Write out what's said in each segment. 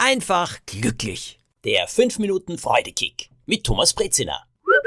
einfach glücklich. Der 5 Minuten Freudekick mit Thomas Brezina.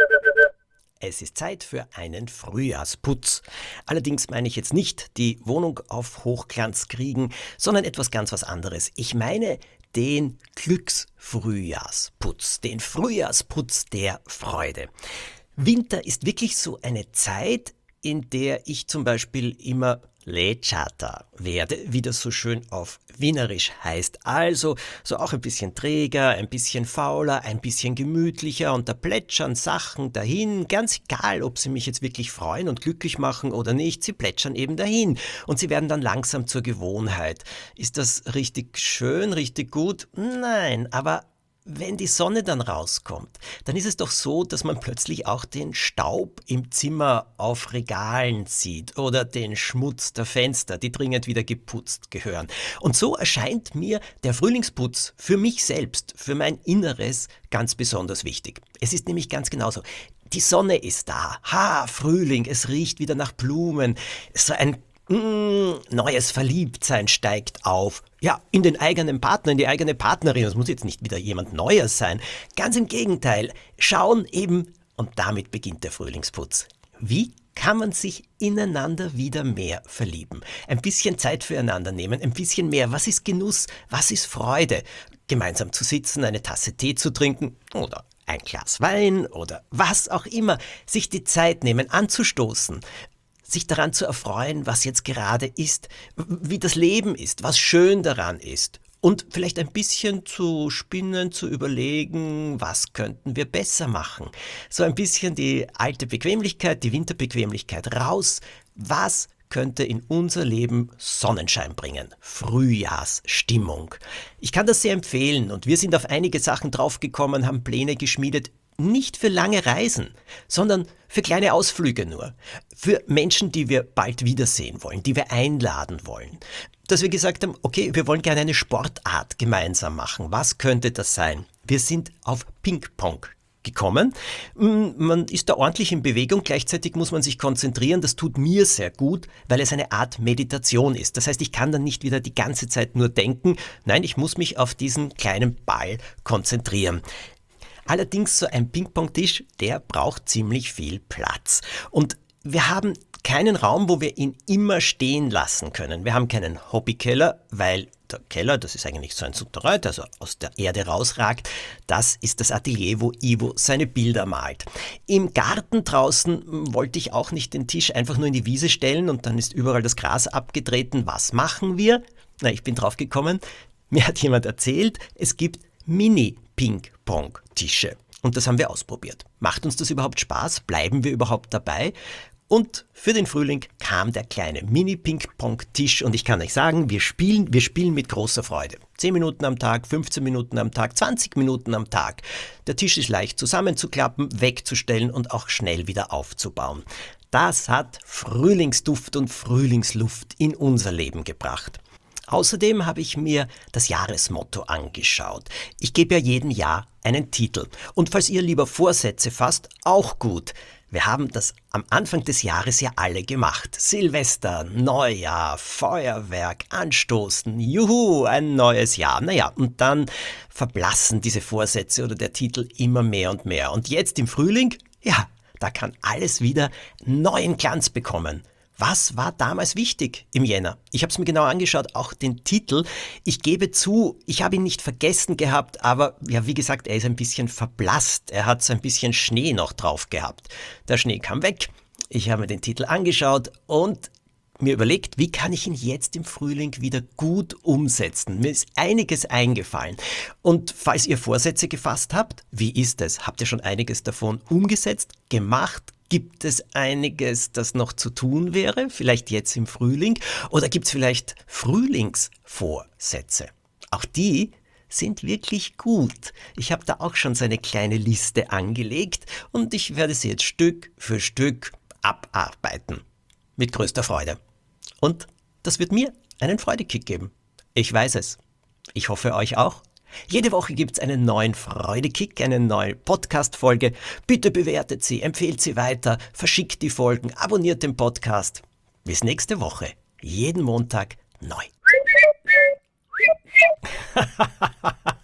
Es ist Zeit für einen Frühjahrsputz. Allerdings meine ich jetzt nicht die Wohnung auf Hochglanz kriegen, sondern etwas ganz was anderes. Ich meine den Glücksfrühjahrsputz, den Frühjahrsputz der Freude. Winter ist wirklich so eine Zeit, in der ich zum Beispiel immer Lechata werde, wie das so schön auf Wienerisch heißt. Also so auch ein bisschen träger, ein bisschen fauler, ein bisschen gemütlicher und da plätschern Sachen dahin. Ganz egal, ob sie mich jetzt wirklich freuen und glücklich machen oder nicht, sie plätschern eben dahin und sie werden dann langsam zur Gewohnheit. Ist das richtig schön, richtig gut? Nein, aber wenn die Sonne dann rauskommt, dann ist es doch so, dass man plötzlich auch den Staub im Zimmer auf Regalen sieht oder den Schmutz der Fenster, die dringend wieder geputzt gehören. Und so erscheint mir der Frühlingsputz für mich selbst, für mein Inneres ganz besonders wichtig. Es ist nämlich ganz genauso. Die Sonne ist da. Frühling, es riecht wieder nach Blumen. So ein neues Verliebtsein steigt auf. Ja, in den eigenen Partner, in die eigene Partnerin. Das muss jetzt nicht wieder jemand Neues sein. Ganz im Gegenteil. Schauen eben, und damit beginnt der Frühlingsputz. Wie kann man sich ineinander wieder mehr verlieben? Ein bisschen Zeit füreinander nehmen, ein bisschen mehr. Was ist Genuss? Was ist Freude? Gemeinsam zu sitzen, eine Tasse Tee zu trinken oder ein Glas Wein oder was auch immer. Sich die Zeit nehmen, anzustoßen. Sich daran zu erfreuen, was jetzt gerade ist, wie das Leben ist, was schön daran ist. Und vielleicht ein bisschen zu spinnen, zu überlegen, was könnten wir besser machen. So ein bisschen die alte Bequemlichkeit, die Winterbequemlichkeit raus. Was könnte in unser Leben Sonnenschein bringen? Frühjahrsstimmung. Ich kann das sehr empfehlen und wir sind auf einige Sachen draufgekommen, haben Pläne geschmiedet. Nicht für lange Reisen, sondern für kleine Ausflüge nur. Für Menschen, die wir bald wiedersehen wollen, die wir einladen wollen. Dass wir gesagt haben, okay, wir wollen gerne eine Sportart gemeinsam machen. Was könnte das sein? Wir sind auf Ping-Pong gekommen. Man ist da ordentlich in Bewegung, gleichzeitig muss man sich konzentrieren. Das tut mir sehr gut, weil es eine Art Meditation ist. Das heißt, ich kann dann nicht wieder die ganze Zeit nur denken. Nein, ich muss mich auf diesen kleinen Ball konzentrieren. Allerdings so ein Ping-Pong-Tisch, der braucht ziemlich viel Platz. Und wir haben keinen Raum, wo wir ihn immer stehen lassen können. Wir haben keinen Hobbykeller, weil der Keller, das ist eigentlich so ein Souterrain, der also aus der Erde rausragt. Das ist das Atelier, wo Ivo seine Bilder malt. Im Garten draußen wollte ich auch nicht den Tisch einfach nur in die Wiese stellen und dann ist überall das Gras abgetreten. Was machen wir? Ich bin drauf gekommen. Mir hat jemand erzählt, es gibt Mini-Ping-Pong-Tische. Und das haben wir ausprobiert. Macht uns das überhaupt Spaß? Bleiben wir überhaupt dabei? Und für den Frühling kam der kleine Mini-Ping-Pong-Tisch und ich kann euch sagen, wir spielen mit großer Freude. 10 Minuten am Tag, 15 Minuten am Tag, 20 Minuten am Tag. Der Tisch ist leicht zusammenzuklappen, wegzustellen und auch schnell wieder aufzubauen. Das hat Frühlingsduft und Frühlingsluft in unser Leben gebracht. Außerdem habe ich mir das Jahresmotto angeschaut. Ich gebe ja jedem Jahr einen Titel. Und falls ihr lieber Vorsätze fasst, auch gut. Wir haben das am Anfang des Jahres ja alle gemacht. Silvester, Neujahr, Feuerwerk, Anstoßen, juhu, ein neues Jahr. Und dann verblassen diese Vorsätze oder der Titel immer mehr und mehr. Und jetzt im Frühling, da kann alles wieder neuen Glanz bekommen. Was war damals wichtig im Jänner? Ich habe es mir genau angeschaut, auch den Titel. Ich gebe zu, ich habe ihn nicht vergessen gehabt, aber wie gesagt, er ist ein bisschen verblasst. Er hat so ein bisschen Schnee noch drauf gehabt. Der Schnee kam weg, ich habe mir den Titel angeschaut und mir überlegt, wie kann ich ihn jetzt im Frühling wieder gut umsetzen? Mir ist einiges eingefallen. Und falls ihr Vorsätze gefasst habt, wie ist es? Habt ihr schon einiges davon umgesetzt, gemacht? Gibt es einiges, das noch zu tun wäre, vielleicht jetzt im Frühling? Oder gibt es vielleicht Frühlingsvorsätze? Auch die sind wirklich gut. Ich habe da auch schon so eine kleine Liste angelegt und ich werde sie jetzt Stück für Stück abarbeiten. Mit größter Freude. Und das wird mir einen Freudekick geben. Ich weiß es. Ich hoffe euch auch. Jede Woche gibt es einen neuen Freudekick, eine neue Podcast-Folge. Bitte bewertet sie, empfehlt sie weiter, verschickt die Folgen, abonniert den Podcast. Bis nächste Woche. Jeden Montag neu.